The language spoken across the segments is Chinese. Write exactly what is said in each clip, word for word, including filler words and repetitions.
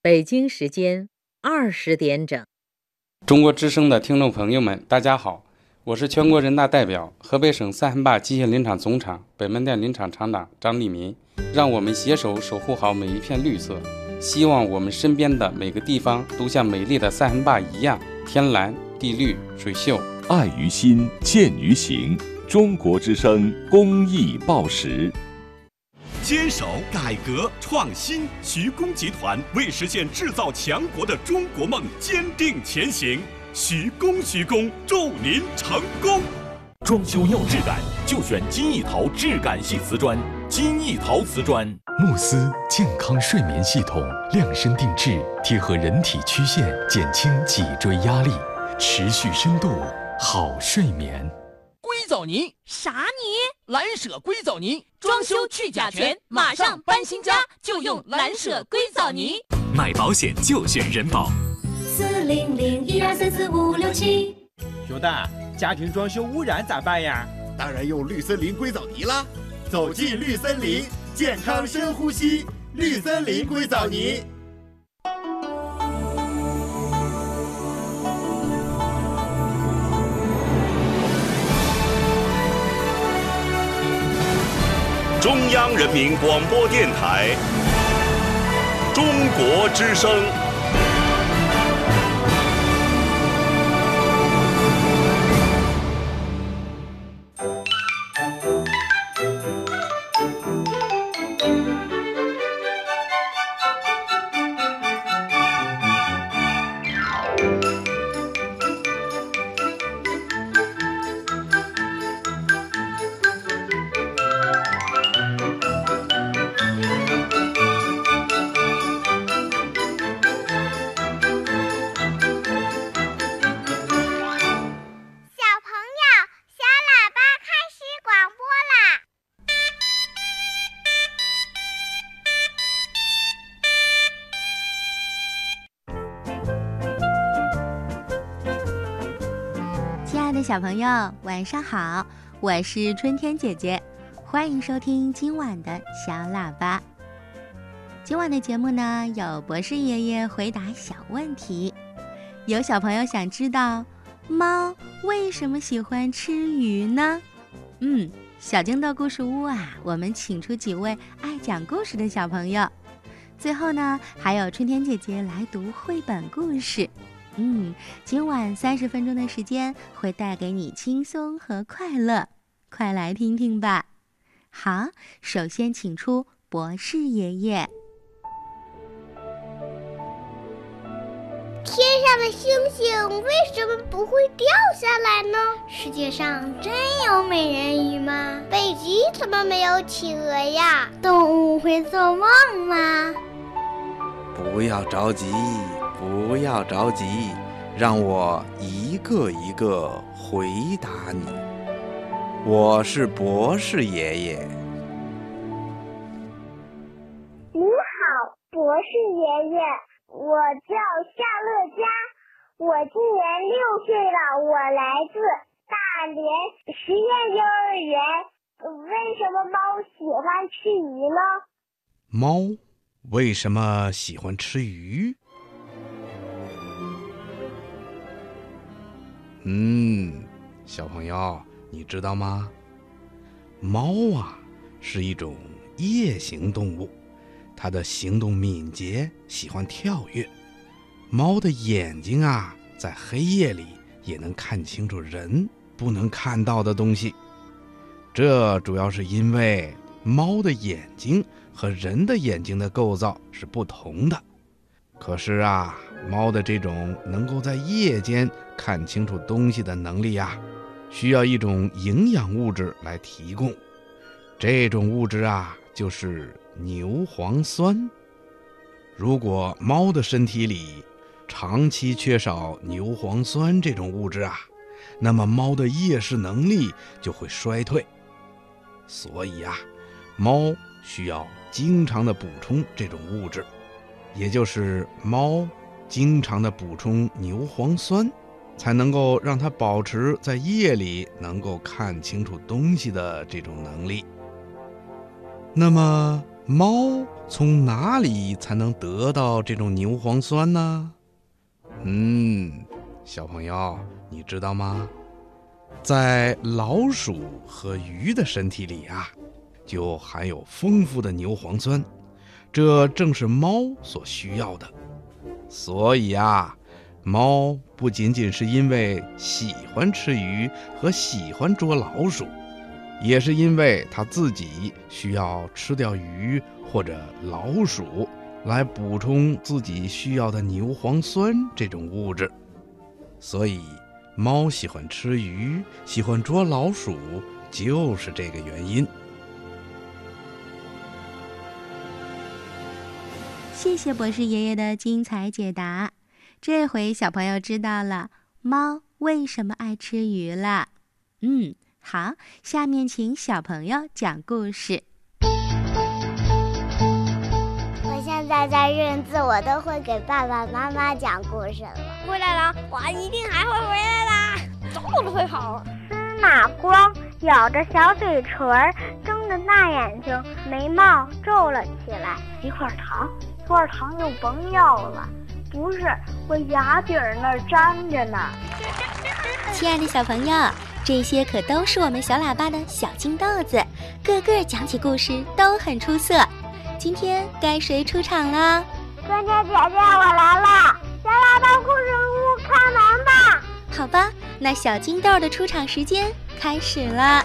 北京时间二十点整。 中国之声的听众朋友们，大家好，我是全国人大代表、河北省三汉坝机械林场总厂北门店林场厂长张立民。让我们携手守护好每一片绿色，希望我们身边的每个地方都像美丽的三汉坝一样，天蓝地绿水秀。 爱于心，见于行。中国之声公益报时。 坚守改革创新，徐工集团为实现制造强国的中国梦坚定前行。徐工徐工，祝您成功！ 装修要质感，就选金艺陶质感系瓷砖。金艺陶瓷砖， 慕斯健康睡眠系统，量身定制，贴合人体曲线，减轻脊椎压力，持续深度好睡眠。 硅藻泥啥泥？ 蓝舍硅藻泥， 装修去甲醛，马上搬新家就用蓝舍硅藻泥。 买保险就选人保。 四零零一二三四五六七。 熊大，家庭装修污染咋办呀？ 当然用绿森林硅藻泥啦！走进绿森林，健康深呼吸。绿森林硅藻泥。 中央人民广播电台，中国之声。 小朋友晚上好，我是春天姐姐，欢迎收听今晚的小喇叭。今晚的节目呢，有博士爷爷回答小问题。有小朋友想知道猫为什么喜欢吃鱼呢？嗯，小金豆故事屋啊，我们请出几位爱讲故事的小朋友。最后呢，还有春天姐姐来读绘本故事。嗯，今晚三十分钟的时间会带给你轻松和快乐，快来听听吧。好，首先请出博士爷爷。 天上的星星为什么不会掉下来呢？世界上真有美人鱼吗？北极怎么没有企鹅呀？动物会做梦吗？ 不要着急。不要着急，让我一个一个回答你。我是博士爷爷。 你好，博士爷爷，我叫夏乐佳，我今年六岁了，我来自大连实验幼儿园。为什么猫喜欢吃鱼呢？ 猫为什么喜欢吃鱼？嗯，小朋友，你知道吗？猫啊，是一种夜行动物，它的行动敏捷，喜欢跳跃。猫的眼睛啊，在黑夜里也能看清楚人不能看到的东西。这主要是因为猫的眼睛和人的眼睛的构造是不同的。可是啊，猫的这种能够在夜间看清楚东西的能力啊，需要一种营养物质来提供。这种物质啊，就是牛磺酸。如果猫的身体里长期缺少牛磺酸这种物质啊，那么猫的夜视能力就会衰退。所以啊，猫需要经常的补充这种物质，也就是猫经常的补充牛磺酸，才能够让它保持在夜里能够看清楚东西的这种能力。那么猫从哪里才能得到这种牛磺酸呢？嗯，小朋友，你知道吗？在老鼠和鱼的身体里啊，就含有丰富的牛磺酸，这正是猫所需要的。所以啊，猫不仅仅是因为喜欢吃鱼和喜欢捉老鼠，也是因为它自己需要吃掉鱼或者老鼠来补充自己需要的牛磺酸这种物质。所以猫喜欢吃鱼，喜欢捉老鼠，就是这个原因。 谢谢博士爷爷的精彩解答。这回小朋友知道了猫为什么爱吃鱼了。嗯，好，下面请小朋友讲故事。 我现在在认字，我都会给爸爸妈妈讲故事了。 回来了，我一定还会回来的，走都会跑。 司马光咬着小嘴唇，睁着大眼睛，眉毛皱了起来。 一块糖，一块糖就甭要了，不是，我牙底儿那儿粘着呢。 亲爱的小朋友，这些可都是我们小喇叭的小金豆子，个个讲起故事都很出色。今天该谁出场了？ 春天姐姐，我来了！小喇叭故事屋开门吧！ 好吧，那小金豆的出场时间开始了。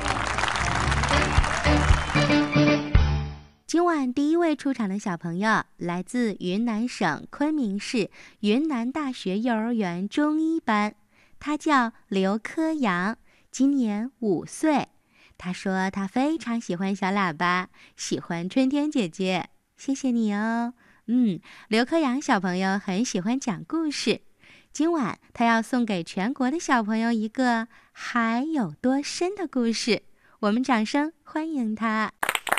今晚第一位出场的小朋友来自云南省昆明市云南大学幼儿园中一班，他叫刘科阳，今年五岁。他说他非常喜欢小喇叭，喜欢春天姐姐，谢谢你哦。嗯，刘科阳小朋友很喜欢讲故事，今晚他要送给全国的小朋友一个海有多深的故事，我们掌声欢迎他。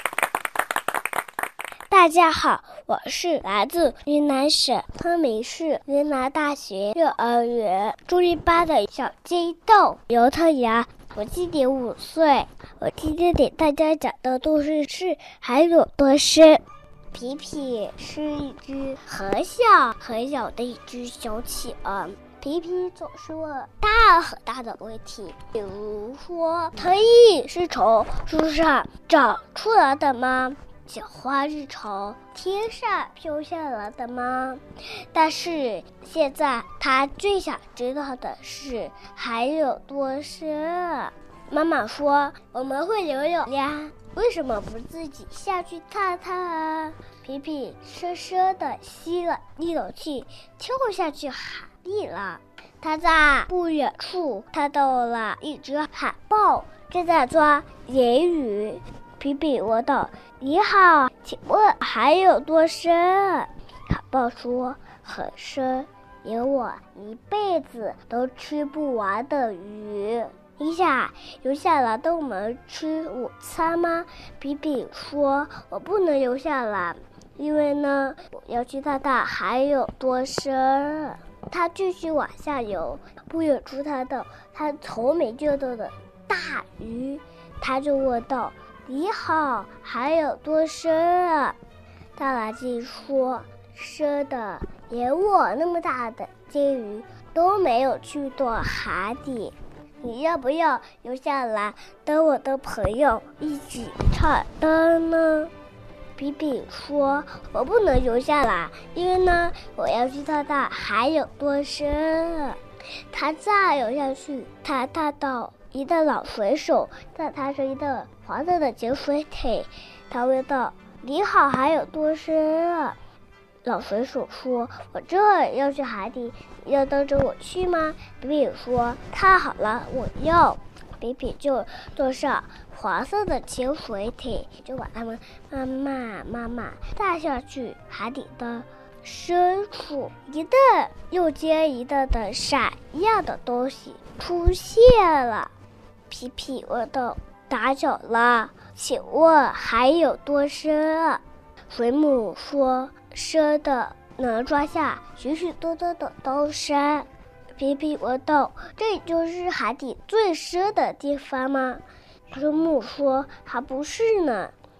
大家好，我是来自云南省昆明市云南大学幼儿园中一班的小金豆刘特阳，我今年五岁。我今天给大家讲的故事是海有多深。皮皮是一只很小很小的一只小企鹅，皮皮总是问大很大的问题，比如说藤椅是从树上长出来的吗？小花是从天上飘下来的吗？但是现在他最想知道的是海有多深。妈妈说我们会游泳呀，为什么不自己下去看看啊？皮皮深深地吸了一口气，跳下去海里了。他在不远处看到了一只海豹正在抓鲶鱼。皮皮问道：你好，请问海有多深？海豹说：很深，有我一辈子都吃不完的鱼。你想游下来跟我们吃午餐吗？皮皮说：我不能游下来，因为呢，我要去看看海有多深。他继续往下游，不远处他的他从没见到的大鱼，他就问道：你好，海有多深啊？大蓝鲸说：深的连我那么大的鲸鱼都没有去过海底。你要不要游下来跟我的朋友一起唱歌呢？皮皮说：我不能游下来，因为呢，我要去看看海有多深。他再游下去，他看到一个老水手，在他是一个黄色的潜水艇。他问道：你好，海有多深啊？老水手说：我这要去海底，要跟着我去吗？皮皮说：太好了，我要。皮皮就坐上黄色的潜水艇，就把他们慢慢慢慢带下去海底的深处。一个又接一个的闪耀的东西出现了。皮皮问道：打搅了，请问海有多深啊？水母说：深的能装下许许多多的东西。皮皮问道：这就是海底最深的地方吗？水母说：还不是呢，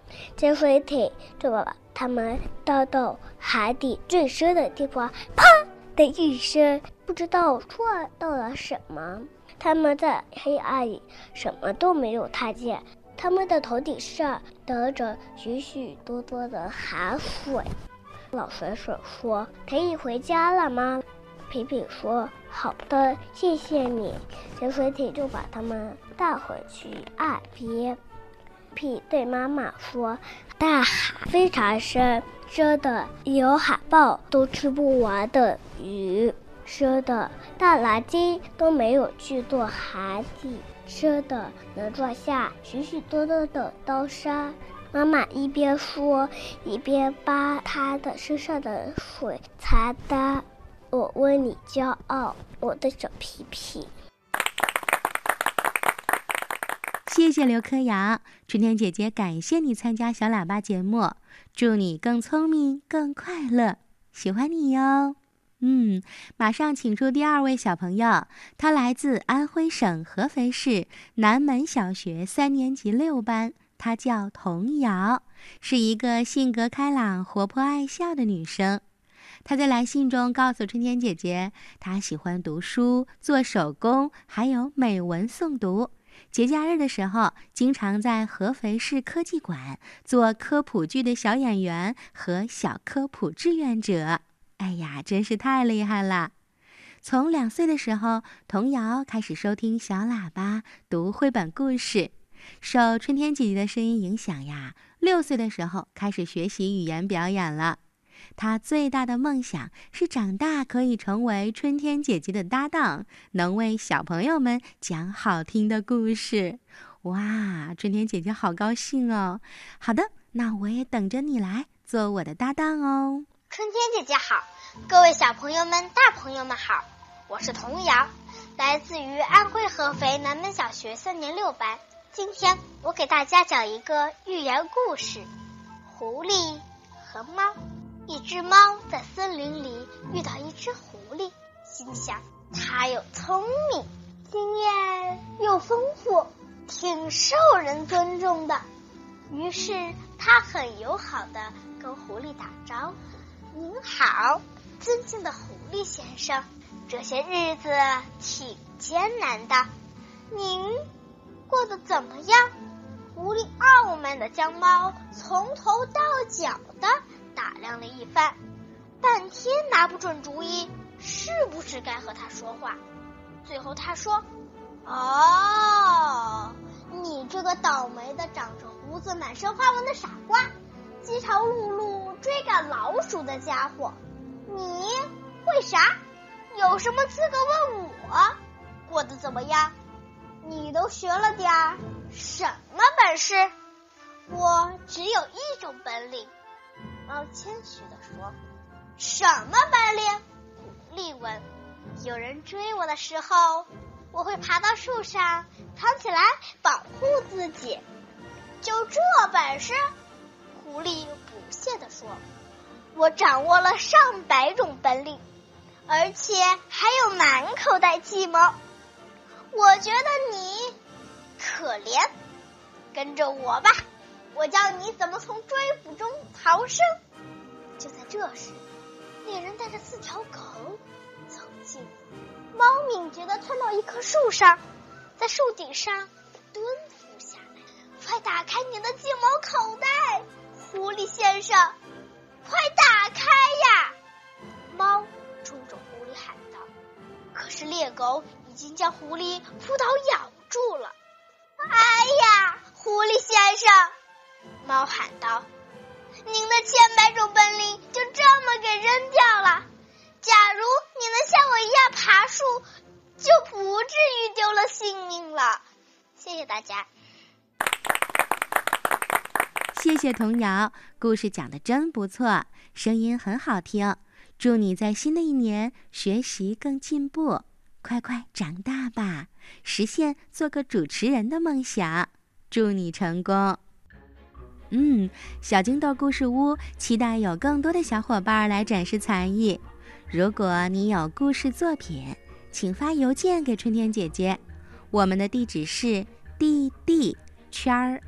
潜水艇就把他们倒到海底最深的地方，啪的一声，不知道撞到了什么。他们在黑暗里什么都没有看见，他们的头顶上得着许许多多的海水。老水手说：“可以回家了吗？”皮皮说：“好的，谢谢你。”潜水艇就把他们带回去岸边。皮对妈妈说：“大海非常深，深的有海豹都吃不完的鱼，深的大蓝鲸都没有去过海底，深的能装下许许多多的刀山。”妈妈一边说，一边把她的身上的水擦干。我为你骄傲，我的小皮皮。 谢谢刘科阳，春天姐姐感谢你参加小喇叭节目，祝你更聪明更快乐，喜欢你哟。嗯，马上请出第二位小朋友，他来自安徽省合肥市南门小学三年级六班，她叫童瑶，是一个性格开朗、活泼爱笑的女生。她在来信中告诉春天姐姐，她喜欢读书、做手工，还有美文诵读。节假日的时候，经常在合肥市科技馆做科普剧的小演员和小科普志愿者。哎呀，真是太厉害了！从两岁的时候，童瑶开始收听小喇叭读绘本故事，受春天姐姐的声音影响呀，六岁的时候开始学习语言表演了。她最大的梦想是长大可以成为春天姐姐的搭档，能为小朋友们讲好听的故事。哇，春天姐姐好高兴哦！好的，那我也等着你来做我的搭档哦。 春天姐姐好，各位小朋友们、大朋友们好，我是童瑶，来自于安徽合肥南门小学三年六班。今天我给大家讲一个寓言故事：狐狸和猫。一只猫在森林里遇到一只狐狸，心想它又聪明，经验又丰富，挺受人尊重的。于是它很友好地跟狐狸打招呼：“您好，尊敬的狐狸先生，这些日子挺艰难的，您过得怎么样？”狐狸傲慢地将猫从头到脚的打量了一番，半天拿不准主意是不是该和他说话。最后他说：“哦，你这个倒霉的长着胡子满身花纹的傻瓜，饥肠辘辘追赶老鼠的家伙，你会啥？有什么资格问我过得怎么样？你都学了点什么本事？我只有一种本领。”猫谦虚地说。“什么本领？”狐狸问。“有人追我的时候，我会爬到树上藏起来保护自己。”“就这本事？”狐狸不屑地说。“我掌握了上百种本领，而且还有满口袋计谋。我觉得你可怜，跟着我吧，我教你怎么从追捕中逃生。”就在这时，猎人带着四条狗走近，猫敏捷地窜到一棵树上，在树顶上蹲伏下来。“快打开你的计谋口袋，狐狸先生，快打开呀！”猫冲着狐狸喊道。可是猎狗已经将狐狸扑倒咬住了。“哎呀，狐狸先生！”猫喊道，“您的千百种本领就这么给扔掉了。假如你能像我一样爬树，就不至于丢了性命了。”谢谢大家。 谢谢童瑶，故事讲得真不错，声音很好听。祝你在新的一年学习更进步，快快长大吧，实现做个主持人的梦想。祝你成功。嗯，小金豆故事屋期待有更多的小伙伴来展示才艺。如果你有故事作品，请发邮件给春天姐姐，我们的地址是 d d 圈 a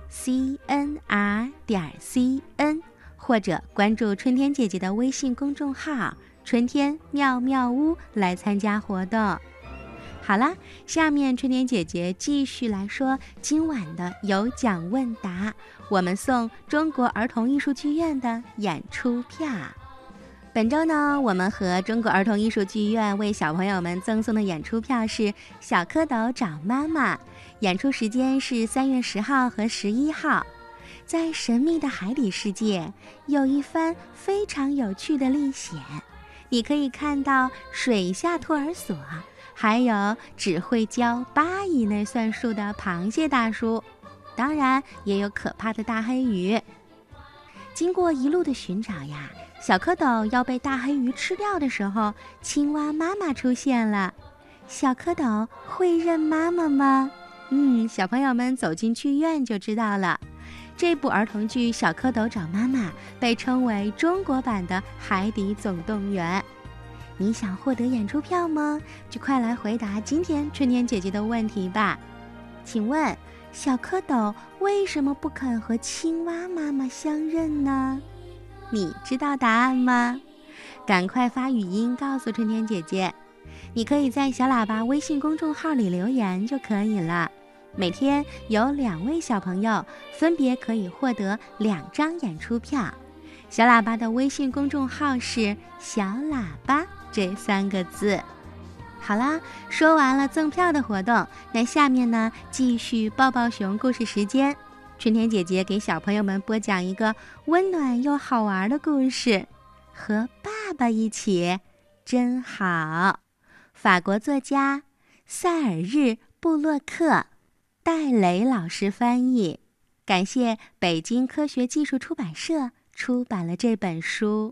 c n r 点 c n， 或者关注春天姐姐的微信公众号春天妙妙屋来参加活动。好啦，下面春天姐姐继续来说今晚的有奖问答，我们送中国儿童艺术剧院的演出票。本周呢，我们和中国儿童艺术剧院为小朋友们赠送的演出票是小蝌蚪找妈妈，演出时间是三月十号和十一号。在神秘的海底世界，有一番非常有趣的历险，你可以看到水下托儿所，还有只会教八以内算数的螃蟹大叔，当然也有可怕的大黑鱼。经过一路的寻找呀，小蝌蚪要被大黑鱼吃掉的时候，青蛙妈妈出现了。小蝌蚪会认妈妈吗？嗯，小朋友们走进剧院就知道了。这部儿童剧《小蝌蚪找妈妈》被称为中国版的《海底总动员》。你想获得演出票吗？就快来回答今天春天姐姐的问题吧。请问，小蝌蚪为什么不肯和青蛙妈妈相认呢？你知道答案吗？赶快发语音告诉春天姐姐。你可以在小喇叭微信公众号里留言就可以了。每天有两位小朋友分别可以获得两张演出票。小喇叭的微信公众号是小喇叭这三个字。好啦，说完了赠票的活动，那下面呢，继续抱抱熊故事时间。春天姐姐给小朋友们播讲一个温暖又好玩的故事，和爸爸一起真好。法国作家塞尔日·布洛克，戴雷老师翻译，感谢北京科学技术出版社出版了这本书。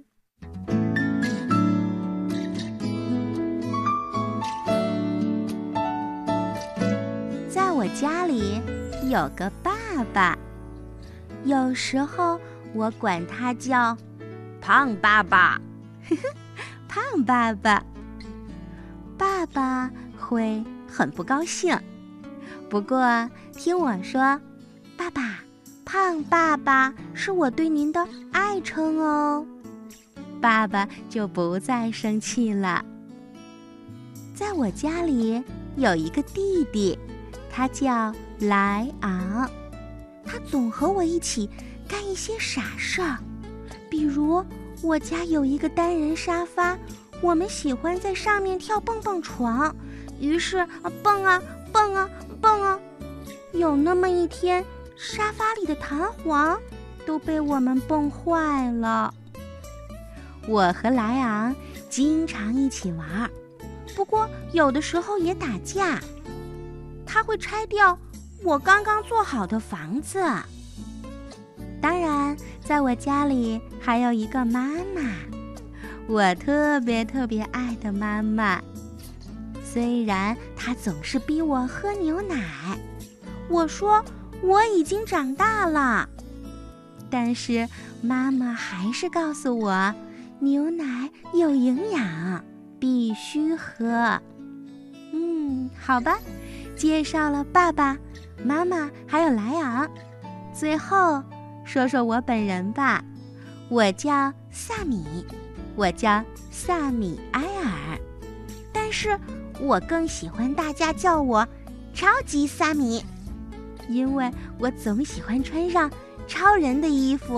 在我家里有个爸爸，有时候我管他叫胖爸爸，呵呵，胖爸爸。爸爸会很不高兴，不过听我说，爸爸，胖爸爸是我对您的爱称哦，爸爸就不再生气了。在我家里有一个弟弟，他叫莱昂，他总和我一起干一些傻事儿，比如我家有一个单人沙发，我们喜欢在上面跳蹦蹦床，于是蹦啊蹦啊蹦啊，有那么一天，沙发里的弹簧都被我们蹦坏了。我和莱昂经常一起玩，不过有的时候也打架。他会拆掉我刚刚做好的房子。当然，在我家里还有一个妈妈，我特别特别爱的妈妈。虽然她总是逼我喝牛奶，我说我已经长大了，但是妈妈还是告诉我，牛奶有营养，必须喝。嗯，好吧。介绍了爸爸、妈妈还有莱昂，最后说说我本人吧。我叫萨米，我叫萨米埃尔，但是我更喜欢大家叫我超级萨米，因为我总喜欢穿上超人的衣服。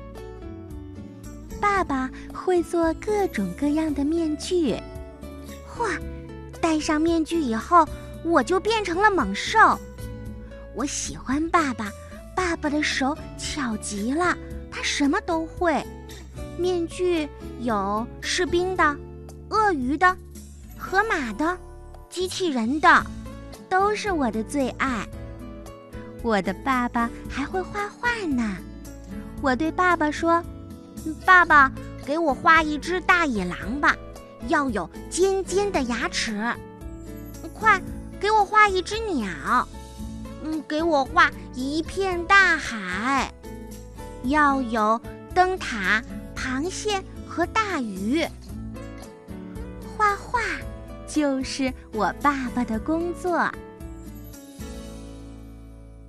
爸爸会做各种各样的面具，哇，戴上面具以后我就变成了猛兽。我喜欢爸爸，爸爸的手巧极了，他什么都会。面具有士兵的、鳄鱼的、河马的、机器人的，都是我的最爱。我的爸爸还会画画呢。我对爸爸说，爸爸，给我画一只大野狼吧，要有尖尖的牙齿。快给我画一只鸟，嗯，给我画一片大海，要有灯塔、螃蟹和大鱼。画画就是我爸爸的工作。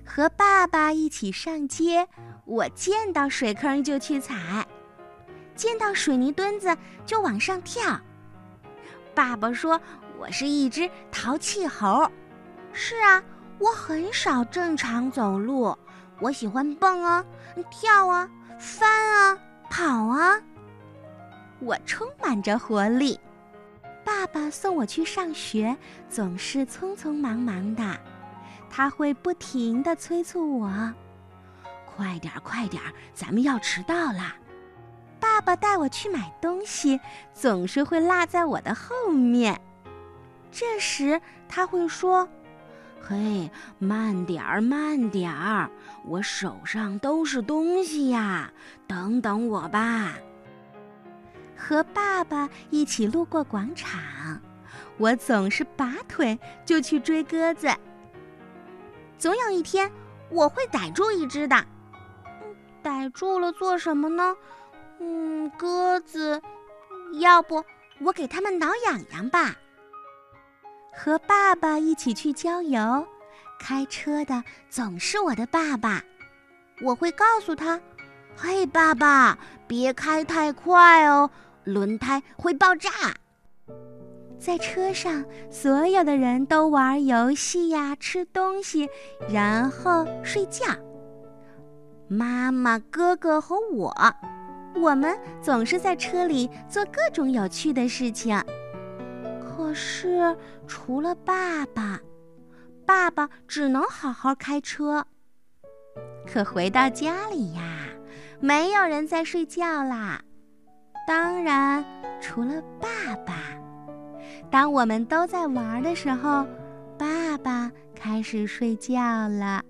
和爸爸一起上街，我见到水坑就去踩，见到水泥墩子就往上跳。爸爸说我是一只淘气猴。是啊，我很少正常走路，我喜欢蹦啊、跳啊、翻啊、跑啊。我充满着活力。爸爸送我去上学，总是匆匆忙忙的，他会不停地催促我：快点快点，咱们要迟到了。爸爸带我去买东西，总是会落在我的后面。这时他会说：嘿，慢点儿慢点儿，我手上都是东西呀，等等我吧。和爸爸一起路过广场，我总是拔腿就去追鸽子。总有一天我会逮住一只的。逮住了做什么呢？嗯，鸽子，要不我给它们挠痒痒吧。和爸爸一起去郊游，开车的总是我的爸爸。我会告诉他：嘿，爸爸，别开太快哦，轮胎会爆炸。在车上，所有的人都玩游戏呀，吃东西，然后睡觉。妈妈、哥哥和我，我们总是在车里做各种有趣的事情。可是除了爸爸，爸爸只能好好开车。可回到家里呀，没有人在睡觉啦。当然，除了爸爸。当我们都在玩的时候，爸爸开始睡觉了。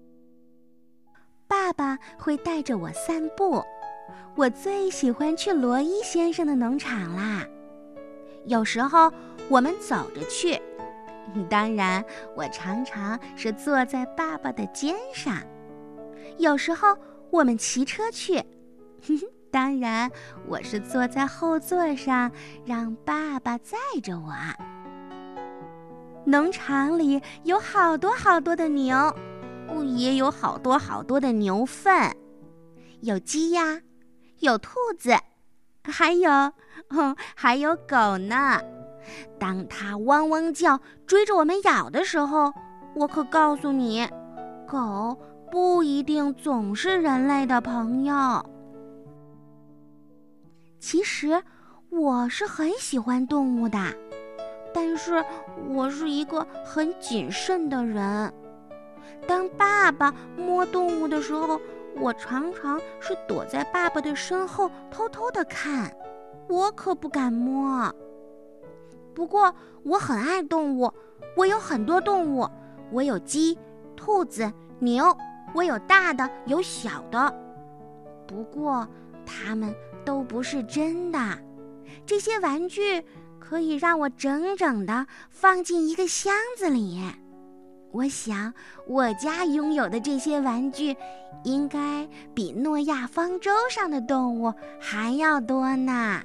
爸爸会带着我散步，我最喜欢去罗伊先生的农场啦。有时候我们走着去，当然我常常是坐在爸爸的肩上。有时候我们骑车去，当然我是坐在后座上，让爸爸载着我。农场里有好多好多的牛，也有好多好多的牛粪，有鸡呀，有兔子，还有哦，还有狗呢。当它汪汪叫追着我们咬的时候，我可告诉你，狗不一定总是人类的朋友。其实我是很喜欢动物的，但是我是一个很谨慎的人。当爸爸摸动物的时候，我常常是躲在爸爸的身后偷偷地看，我可不敢摸。不过我很爱动物，我有很多动物，我有鸡、兔子、牛，我有大的有小的。不过它们都不是真的，这些玩具可以让我整整地放进一个箱子里。我想我家拥有的这些玩具应该比诺亚方舟上的动物还要多呢。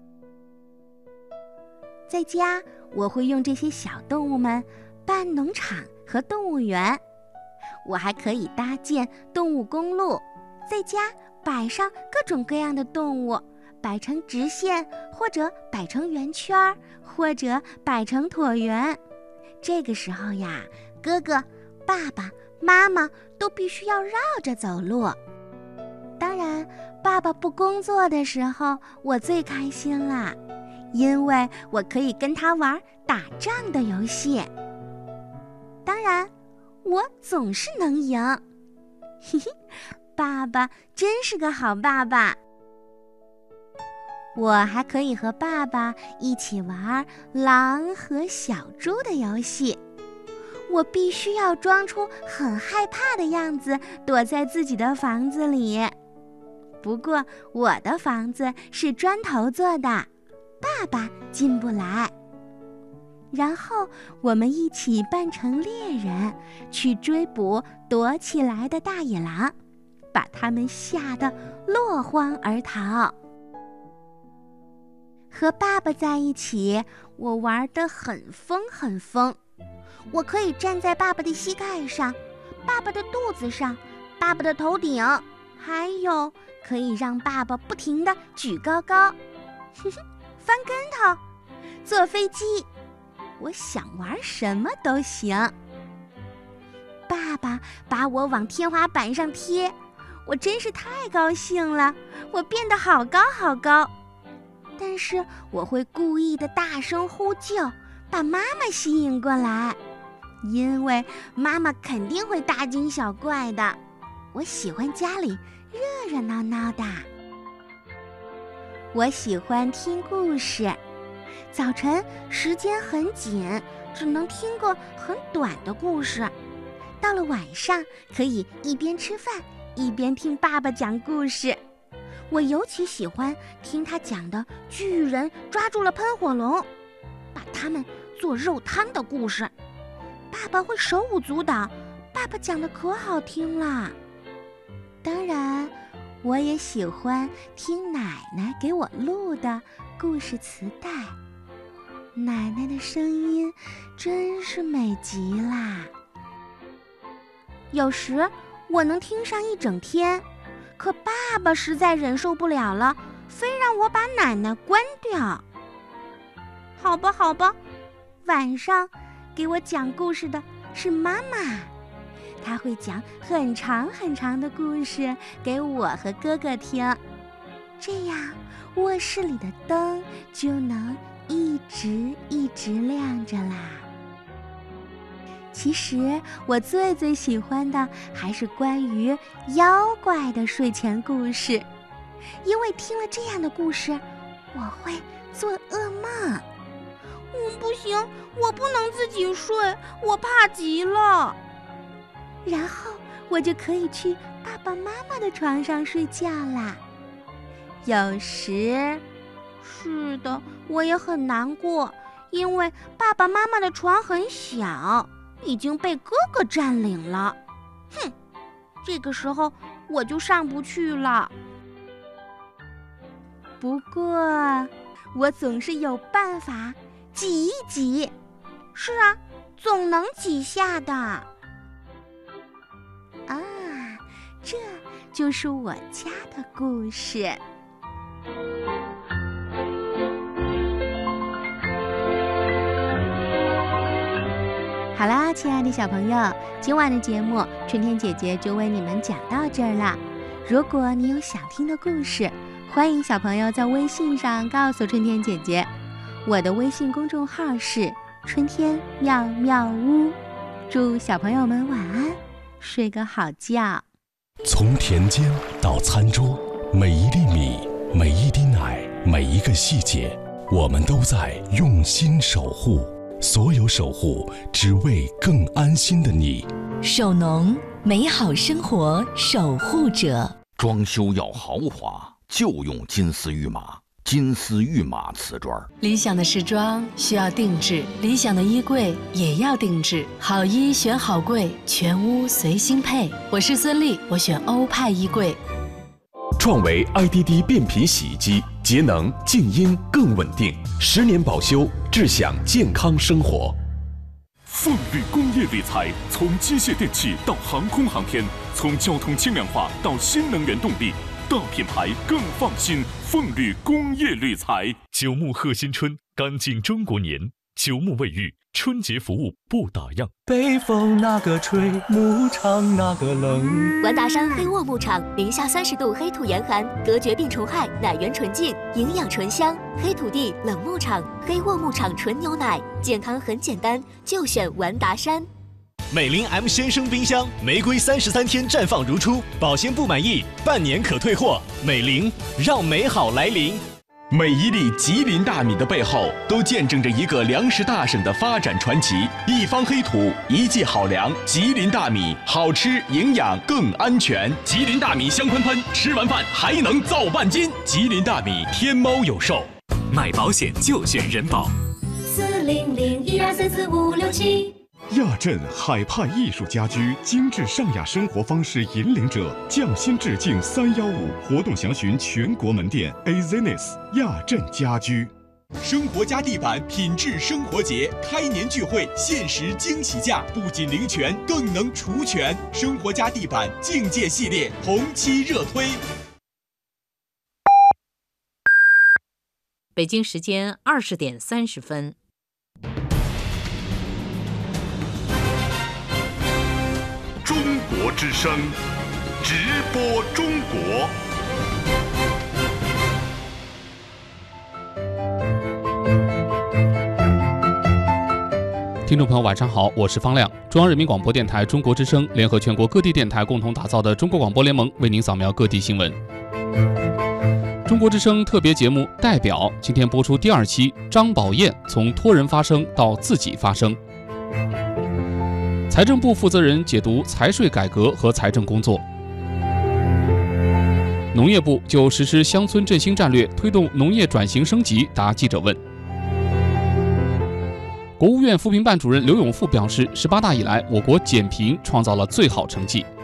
在家我会用这些小动物们办农场和动物园，我还可以搭建动物公路，在家摆上各种各样的动物，摆成直线，或者摆成圆圈，或者摆成椭圆。这个时候呀，哥哥、爸爸妈妈都必须要绕着走路。当然，爸爸不工作的时候，我最开心了，因为我可以跟他玩打仗的游戏。当然，我总是能赢。嘿嘿，爸爸真是个好爸爸。我还可以和爸爸一起玩狼和小猪的游戏。我必须要装出很害怕的样子，躲在自己的房子里。不过我的房子是砖头做的，爸爸进不来。然后我们一起扮成猎人，去追捕躲起来的大野狼，把他们吓得落荒而逃。和爸爸在一起，我玩得很疯很疯。我可以站在爸爸的膝盖上， 爸爸的肚子上，爸爸的头顶，还有可以让爸爸不停地举高高，呵呵，翻跟头，坐飞机，我想玩什么都行。爸爸把我往天花板上贴，我真是太高兴了，我变得好高好高。但是我会故意的大声呼救，把妈妈吸引过来，因为妈妈肯定会大惊小怪的。我喜欢家里热热闹闹的。我喜欢听故事，早晨时间很紧，只能听个很短的故事。到了晚上，可以一边吃饭一边听爸爸讲故事。我尤其喜欢听他讲的巨人抓住了喷火龙，把他们做肉汤的故事。爸爸会手舞足蹈，爸爸讲的可好听了。当然，我也喜欢听奶奶给我录的故事磁带，奶奶的声音真是美极啦。有时我能听上一整天，可爸爸实在忍受不了了，非让我把奶奶关掉。好吧好吧，晚上给我讲故事的是妈妈，她会讲很长很长的故事给我和哥哥听，这样卧室里的灯就能一直一直亮着啦。其实我最最喜欢的还是关于妖怪的睡前故事，因为听了这样的故事，我会做噩梦。嗯，不行，我不能自己睡，我怕极了。然后我就可以去爸爸妈妈的床上睡觉啦。有时，是的，我也很难过，因为爸爸妈妈的床很小，已经被哥哥占领了。哼，这个时候我就上不去了。不过，我总是有办法挤一挤。是啊，总能挤下的。啊，这就是我家的故事。好啦，亲爱的小朋友，今晚的节目春天姐姐就为你们讲到这儿了。如果你有想听的故事，欢迎小朋友在微信上告诉春天姐姐。我的微信公众号是春天妙妙屋。祝小朋友们晚安，睡个好觉。 从田间到餐桌，每一粒米，每一滴奶，每一个细节，我们都在用心守护。所有守护，只为更安心的你。 守农，美好生活守护者。 装修要豪华，就用金丝玉马。金丝玉马瓷砖， 理想的时装需要定制，理想的衣柜也要定制。好衣选好柜，全屋随心配。我是孙俪，我选欧派衣柜。 创维 I D D 变频洗衣机，节能、静音更稳定，十年保修，志享健康生活。 凤绿工业铝材，从机械电器到航空航天，从交通轻量化到新能源动力。大品牌更放心，凤绿工业铝材。 九牧贺新春，干净中国年。九牧卫浴，春节服务不打烊。 北风那个吹，牧场那个冷。 完达山黑沃牧场，零下三十度黑土严寒，隔绝病虫害，奶源纯净，营养纯香。黑土地冷牧场，黑沃牧场纯牛奶，健康很简单，就选完达山。 美菱 M 先生冰箱，玫瑰三十三天绽放如初，保鲜不满意，半年可退货。美菱，让美好来临。 每一粒吉林大米的背后，都见证着一个粮食大省的发展传奇。一方黑土，一季好粮，吉林大米，好吃、营养更安全。吉林大米香喷喷，吃完饭还能造半斤。吉林大米，天猫有售。 买保险就选人保。 四零零一二三四五六七。 亚镇海派艺术家居，精致尚雅生活方式引领者，匠心致敬三幺五活动详询全国门店 A Z N E S 亚镇家居。 生活家地板品质生活节开年聚会，限时惊喜价，不仅零权，更能除权。生活家地板境界系列同期热推。 北京时间二十点三十分。 中国之声，直播中国。 听众朋友，晚上好，我是方亮。中央人民广播电台中国之声联合全国各地电台共同打造的中国广播联盟，为您扫描各地新闻。中国之声特别节目《代表》今天播出第二期，张宝燕从托人发声到自己发声。财政部负责人解读财税改革和财政工作。农业部就实施乡村振兴战略，推动农业转型升级答记者问。国务院扶贫办主任刘永富表示，十八大以来，我国减贫创造了最好成绩。